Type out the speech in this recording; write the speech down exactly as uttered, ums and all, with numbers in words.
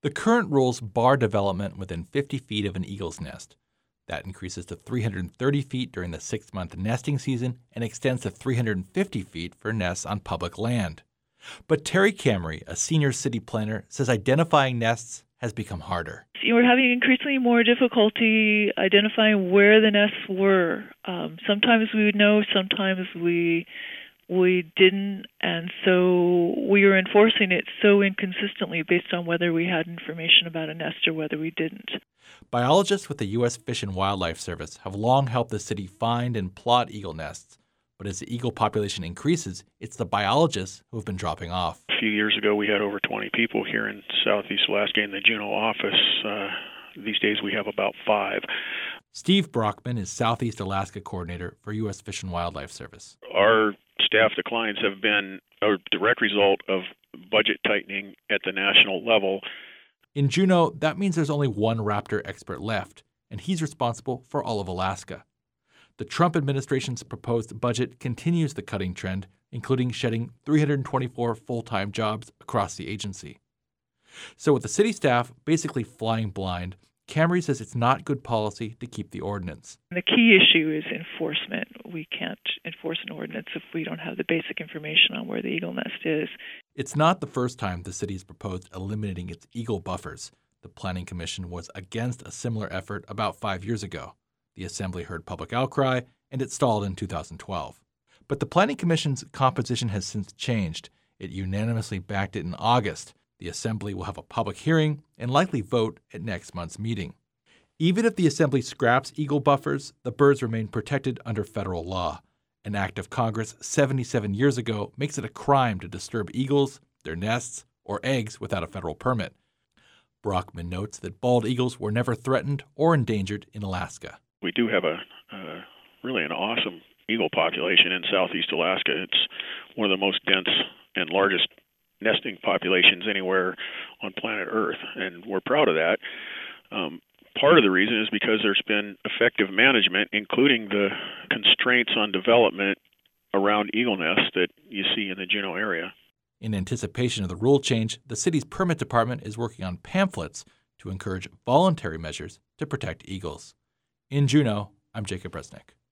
The current rules bar development within fifty feet of an eagle's nest. That increases to three hundred thirty feet during the six-month nesting season and extends to three hundred fifty feet for nests on public land. But Terry Camry, a senior city planner, says identifying nests has become harder. We're having increasingly more difficulty identifying where the nests were. Um, sometimes we would know, sometimes we we didn't, and so we were enforcing it so inconsistently based on whether we had information about a nest or whether we didn't. Biologists with the U S Fish and Wildlife Service have long helped the city find and plot eagle nests. But as the eagle population increases, it's the biologists who have been dropping off. A few years ago, we had over twenty people here in Southeast Alaska in the Juneau office. Uh, these days, we have about five. Steve Brockman is Southeast Alaska coordinator for U S Fish and Wildlife Service. Our staff declines have been a direct result of budget tightening at the national level. In Juneau, that means there's only one raptor expert left, and he's responsible for all of Alaska. The Trump administration's proposed budget continues the cutting trend, including shedding three hundred twenty-four full-time jobs across the agency. So with the city staff basically flying blind, Camry says it's not good policy to keep the ordinance. The key issue is enforcement. We can't enforce an ordinance if we don't have the basic information on where the eagle nest is. It's not the first time the city's proposed eliminating its eagle buffers. The Planning Commission was against a similar effort about five years ago. The Assembly heard public outcry, and it stalled in two thousand twelve. But the Planning Commission's composition has since changed. It unanimously backed it in August. The Assembly will have a public hearing and likely vote at next month's meeting. Even if the Assembly scraps eagle buffers, the birds remain protected under federal law. An act of Congress seventy-seven years ago makes it a crime to disturb eagles, their nests, or eggs without a federal permit. Brockman notes that bald eagles were never threatened or endangered in Alaska. We do have a uh, really an awesome eagle population in Southeast Alaska. It's one of the most dense and largest nesting populations anywhere on planet Earth, and we're proud of that. Um, part of the reason is because there's been effective management, including the constraints on development around eagle nests that you see in the Juneau area. In anticipation of the rule change, the city's permit department is working on pamphlets to encourage voluntary measures to protect eagles. In Juneau, I'm Jacob Resnick.